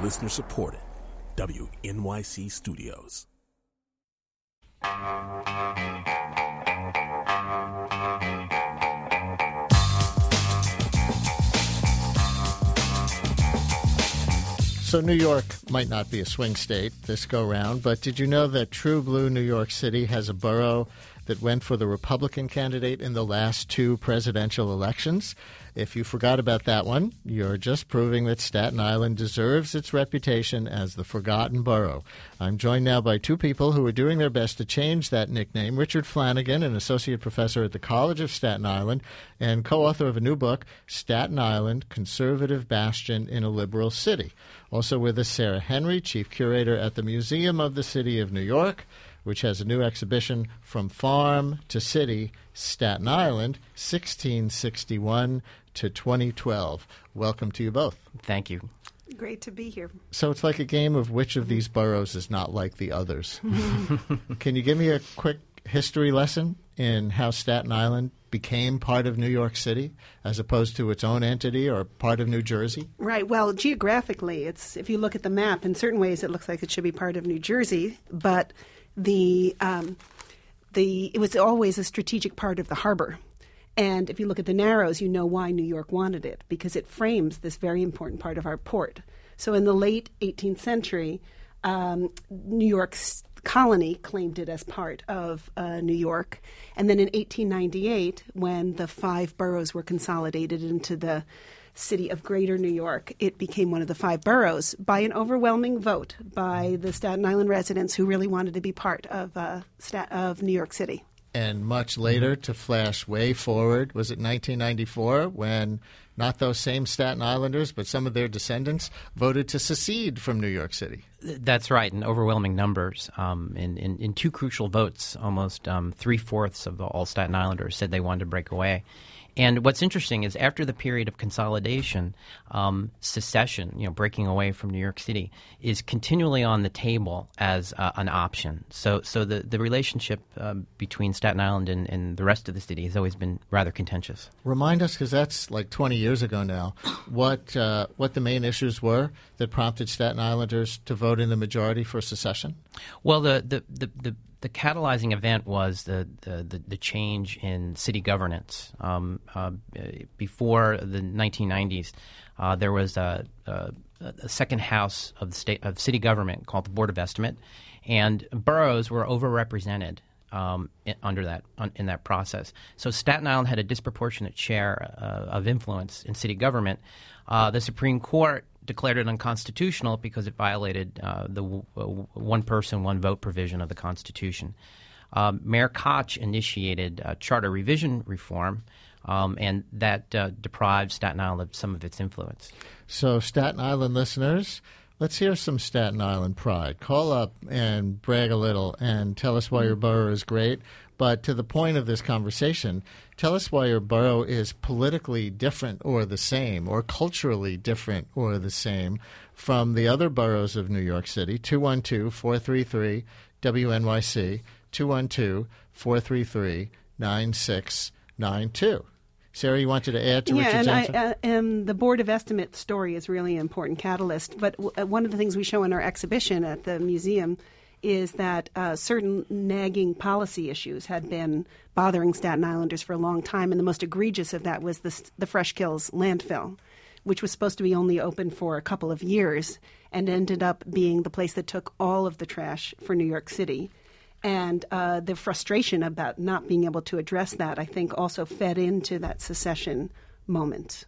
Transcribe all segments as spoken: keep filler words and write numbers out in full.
Listener supported. W N Y C Studios. So New York might not be a swing state this go-round, but did you know that True Blue New York City has a borough that went for the Republican candidate in the last two presidential elections? If you forgot about that one, you're just proving that Staten Island deserves its reputation as the forgotten borough. I'm joined now by two people who are doing their best to change that nickname. Richard Flanagan, an associate professor at the College of Staten Island and co-author of a new book, Staten Island, Conservative Bastion in a Liberal City. Also with us, Sarah Henry, chief curator at the Museum of the City of New York, which has a new exhibition, From Farm to City, Staten Island, sixteen sixty-one to twenty twelve. Welcome to you both. Thank you. Great to be here. So it's like a game of which of these boroughs is not like the others. Can you give me a quick history lesson in how Staten Island became part of New York City as opposed to its own entity or part of New Jersey? Right. Well, geographically, it's if you look at the map, in certain ways it looks like it should be part of New Jersey, but the um, the it was always a strategic part of the harbor. And if you look at the Narrows, you know why New York wanted it, because it frames this very important part of our port. So in the late eighteenth century, um, New York's colony claimed it as part of uh, New York. And then in eighteen ninety-eight, when the five boroughs were consolidated into the city of Greater New York, it became one of the five boroughs by an overwhelming vote by the Staten Island residents who really wanted to be part of uh, Stat- of New York City. And much later, to flash way forward, was it nineteen ninety-four when not those same Staten Islanders, but some of their descendants voted to secede from New York City? That's right, in overwhelming numbers. Um, in, in, in two crucial votes, almost um, three-fourths of all Staten Islanders said they wanted to break away. And what's interesting is after the period of consolidation, um, secession, you know, breaking away from New York City, is continually on the table as uh, an option. So so the, the relationship um, between Staten Island and, and the rest of the city has always been rather contentious. Remind us, because that's like twenty years ago now, what uh, what the main issues were that prompted Staten Islanders to vote in the majority for secession? Well, the the, the, the The catalyzing event was the, the, the, the change in city governance. Um, uh, before the nineteen nineties, uh, there was a, a, a second house of the state of city government called the Board of Estimate, and boroughs were overrepresented um, in, under that un, in that process. So Staten Island had a disproportionate share uh, of influence in city government. Uh, the Supreme Court declared it unconstitutional because it violated uh, the w- w- one-person, one-vote provision of the Constitution. Um, Mayor Koch initiated uh, charter revision reform, um, and that uh, deprived Staten Island of some of its influence. So, Staten Island listeners, let's hear some Staten Island pride. Call up and brag a little and tell us why your borough is great. But to the point of this conversation, tell us why your borough is politically different or the same, or culturally different or the same from the other boroughs of New York City. two one two, four three three, W N Y C, two one two, four three three, nine six nine two. Sarah, you wanted to add to yeah, Richard's and answer? I, uh, and the Board of Estimate story is really an important catalyst. But w- uh, one of the things we show in our exhibition at the museum is that uh, certain nagging policy issues had been bothering Staten Islanders for a long time, and the most egregious of that was the, the Fresh Kills landfill, which was supposed to be only open for a couple of years and ended up being the place that took all of the trash for New York City. And uh, the frustration about not being able to address that, I think, also fed into that secession moment.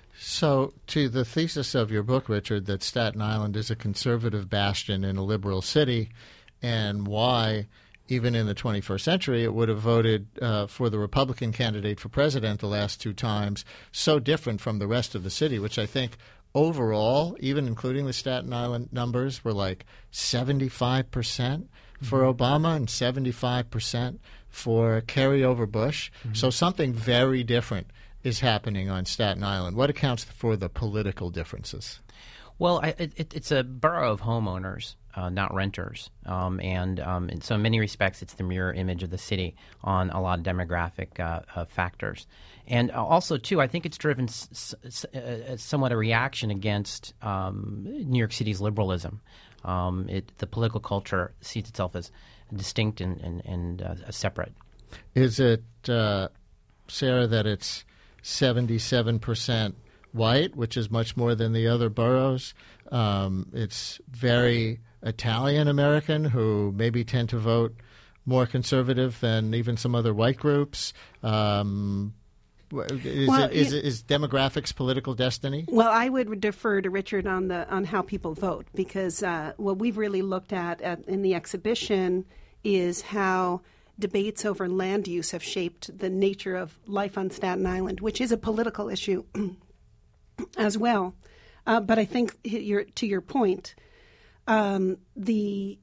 So, to the thesis of your book, Richard, that Staten Island is a conservative bastion in a liberal city, and why, even in the twenty-first century, it would have voted uh, for the Republican candidate for president the last two times, so different from the rest of the city, which I think overall, even including the Staten Island numbers, were like seventy-five percent for mm-hmm. Obama and seventy-five percent for carryover Bush. Mm-hmm. So something very different is happening on Staten Island. What accounts for the political differences? Well, I, it, it's a borough of homeowners. uh, not renters. Um, and um, in so many respects, it's the mirror image of the city on a lot of demographic uh, uh, factors. And also, too, I think it's driven s- s- uh, somewhat a reaction against um, New York City's liberalism. Um, it, the political culture sees itself as distinct and, and, and uh, separate. Is it, uh, Sarah, that it's seventy-seven percent white, which is much more than the other boroughs? Um, it's very Italian-American, who maybe tend to vote more conservative than even some other white groups. Um, is, well, it, is, you, it, is demographics political destiny? Well, I would defer to Richard on the on how people vote, because uh, what we've really looked at, at in the exhibition is how debates over land use have shaped the nature of life on Staten Island, which is a political issue as well. Uh, but I think you're, to your point, um, the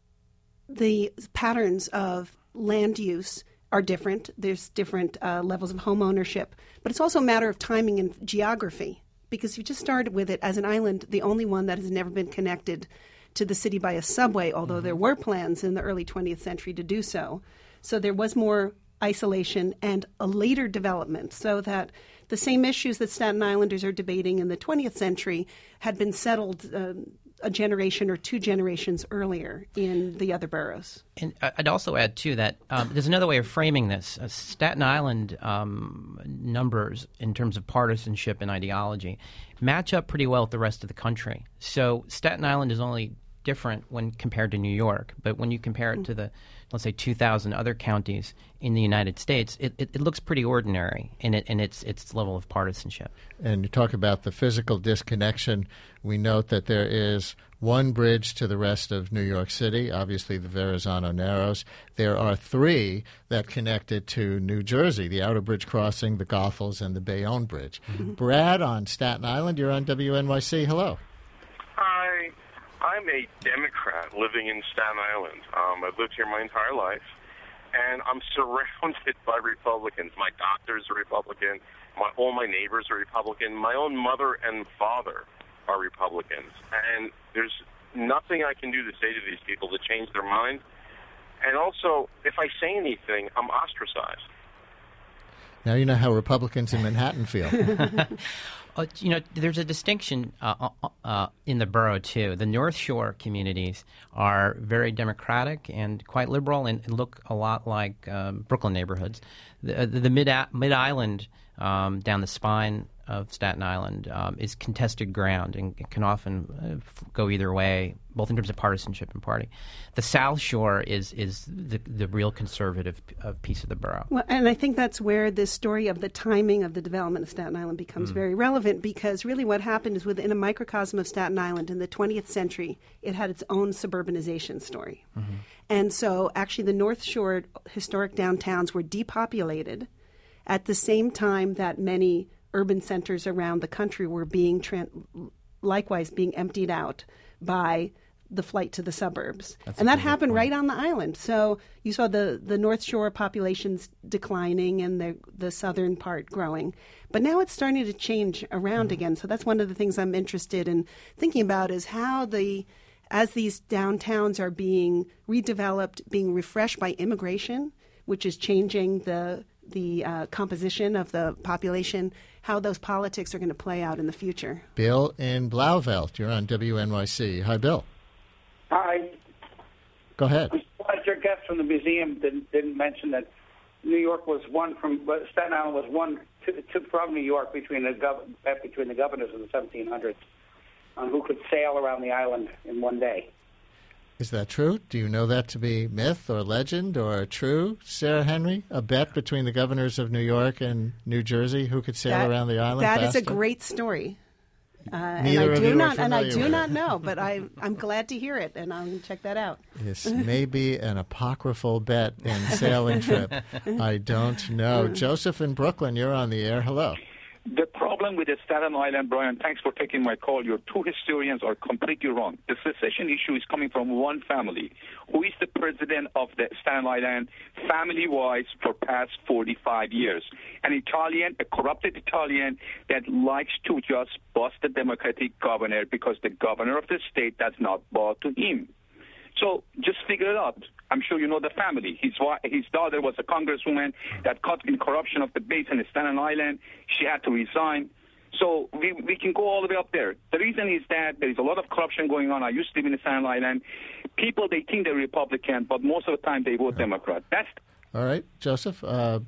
the patterns of land use are different. There's different uh, levels of home ownership, but it's also a matter of timing and geography, because you just started with it as an island, the only one that has never been connected to the city by a subway, although mm-hmm. there were plans in the early twentieth century to do so. So there was more isolation and a later development, so that the same issues that Staten Islanders are debating in the twentieth century had been settled uh, a generation or two generations earlier in the other boroughs. And I'd also add, too, that um, there's another way of framing this. Uh, Staten Island um, numbers in terms of partisanship and ideology match up pretty well with the rest of the country. So Staten Island is only different when compared to New York, but when you compare it to the, let's say, two thousand other counties in the United States, it, it, it looks pretty ordinary in, it, in its, its level of partisanship. And you talk about the physical disconnection. We note that there is one bridge to the rest of New York City, obviously the Verrazano Narrows. There are three that connect it to New Jersey, the Outer Bridge Crossing, the Goethals, and the Bayonne Bridge. Mm-hmm. Brad on Staten Island, you're on W N Y C. Hello. Hi. I'm a Democrat living in Staten Island. Um, I've lived here my entire life, and I'm surrounded by Republicans. My doctor's a Republican. My, all my neighbors are Republican. My own mother and father are Republicans. And there's nothing I can do to say to these people to change their mind. And also, if I say anything, I'm ostracized. Now you know how Republicans in Manhattan feel. Uh, you know, there's a distinction uh, uh, in the borough, too. The North Shore communities are very democratic and quite liberal and look a lot like um, Brooklyn neighborhoods. The, the mid, mid-island um, down the spine of Staten Island um, is contested ground and can often uh, f- go either way, both in terms of partisanship and party. The South Shore is is the, the real conservative uh, piece of the borough. Well, and I think that's where this story of the timing of the development of Staten Island becomes mm. very relevant, because really what happened is within a microcosm of Staten Island in the twentieth century, it had its own suburbanization story. Mm-hmm. And so actually the North Shore historic downtowns were depopulated at the same time that many urban centers around the country were being tra- likewise being emptied out by the flight to the suburbs. That's and that happened point. right on the island. So you saw the, the North Shore populations declining and the the southern part growing. But now it's starting to change around mm-hmm. again. So that's one of the things I'm interested in thinking about, is how the as these downtowns are being redeveloped, being refreshed by immigration, which is changing the the uh, composition of the population, how those politics are going to play out in the future. Bill in Blauvelt, you're on W N Y C. Hi, Bill. Hi. Go ahead. I'm surprised your guest from the museum didn't, didn't mention that New York was one from, Staten Island was one to, to, from New York between the, gov, between the governors of the seventeen hundreds on who could sail around the island in one day. Is that true? Do you know that to be myth or legend or true, Sarah Henry? A bet between the governors of New York and New Jersey who could sail that, around the island That faster? is a great story. Uh, Neither and I of do you not, are and I familiar do with not it. know, but I, I'm glad to hear it, and I'll check that out. This may be an apocryphal bet in sailing trip. I don't know. Joseph in Brooklyn, you're on the air. Hello. The problem with the Staten Island, Brian, thanks for taking my call. Your two historians are completely wrong. The secession issue is coming from one family, who is the president of the Staten Island family-wise for past forty-five years. An Italian, a corrupted Italian that likes to just bust the Democratic governor because the governor of the state does not bow to him. So just figure it out. I'm sure you know the family. His wife, his daughter was a congresswoman that caught in corruption of the base in Staten Island. She had to resign. So we we can go all the way up there. The reason is that there is a lot of corruption going on. I used to live in Staten Island. People, they think they're Republican, but most of the time they vote Democrat. That's all right, Joseph. Uh,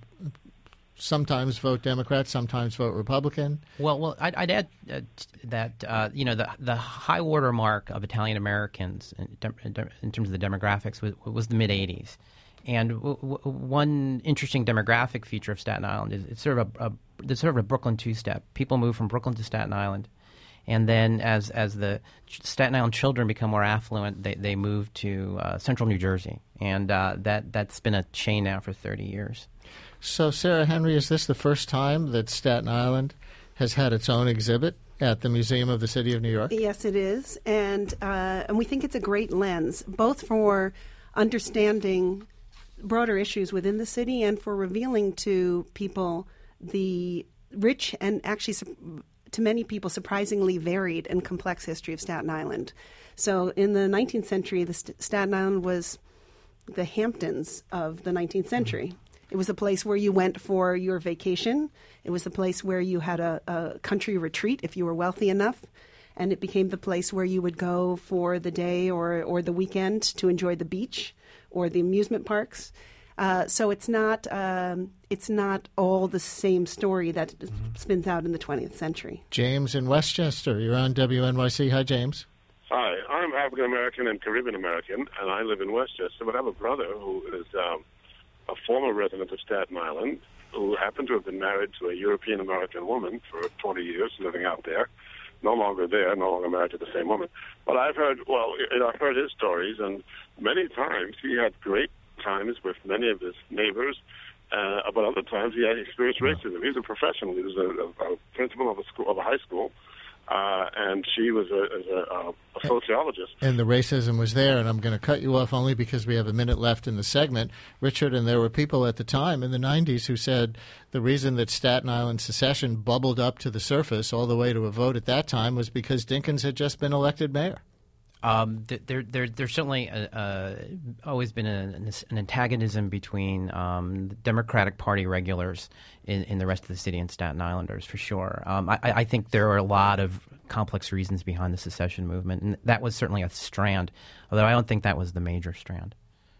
sometimes vote Democrat, sometimes vote Republican. Well, well, I'd, I'd add uh, that uh, you know the the high water mark of Italian Americans in, in terms of the demographics was, was the mid eighties, and w- w- one interesting demographic feature of Staten Island is it's sort of a, a there's sort of a Brooklyn two-step. People move from Brooklyn to Staten Island, and then as as the Staten Island children become more affluent, they they move to uh, Central New Jersey, and uh, that that's been a chain now for thirty years. So, Sarah Henry, is this the first time that Staten Island has had its own exhibit at the Museum of the City of New York? Yes, it is. And, uh, and we think it's a great lens, both for understanding broader issues within the city and for revealing to people the rich and actually, to many people, surprisingly varied and complex history of Staten Island. So in the nineteenth century, the St- Staten Island was the Hamptons of the nineteenth century. Mm-hmm. It was a place where you went for your vacation. It was a place where you had a, a country retreat if you were wealthy enough. And it became the place where you would go for the day or, or the weekend to enjoy the beach or the amusement parks. Uh, so it's not um, it's not all the same story that mm-hmm. spins out in the twentieth century. James in Westchester, you're on W N Y C. Hi, James. Hi, I'm African American and Caribbean American, and I live in Westchester. But I have a brother who is um, a former resident of Staten Island who happened to have been married to a European American woman for twenty years, living out there. No longer there, no longer married to the same woman. But I've heard, well, I've heard his stories, and many times he had great times with many of his neighbors, uh, but other times he had experienced racism. He's a professional. He was a, a, a principal of a school, of a high school, uh, and she was a, a, a sociologist. And the racism was there, and I'm going to cut you off only because we have a minute left in the segment. Richard, and there were people at the time in the nineties who said the reason that Staten Island secession bubbled up to the surface all the way to a vote at that time was because Dinkins had just been elected mayor. Um, there, there, there's certainly a, uh, always been a, an antagonism between um, the Democratic Party regulars in, in the rest of the city and Staten Islanders, for sure. Um, I, I think there are a lot of complex reasons behind the secession movement, and that was certainly a strand, although I don't think that was the major strand.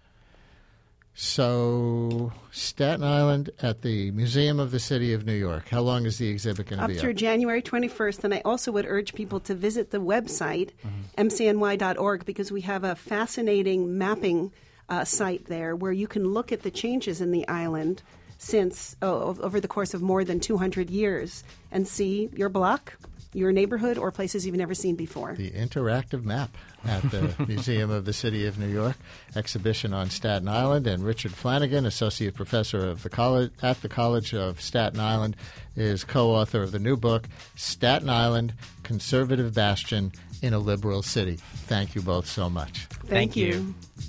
So, Staten Island at the Museum of the City of New York. How long is the exhibit going to be up? Up through January twenty-first. And I also would urge people to visit the website, mm-hmm. m c n y dot org, because we have a fascinating mapping uh, site there where you can look at the changes in the island since oh, over the course of more than two hundred years and see your block, your neighborhood, or places you've never seen before. The interactive map at the Museum of the City of New York, exhibition on Staten Island. And Richard Flanagan, associate professor of the college at the College of Staten Island, is co-author of the new book, Staten Island, Conservative Bastion in a Liberal City. Thank you both so much. Thank, Thank you. you.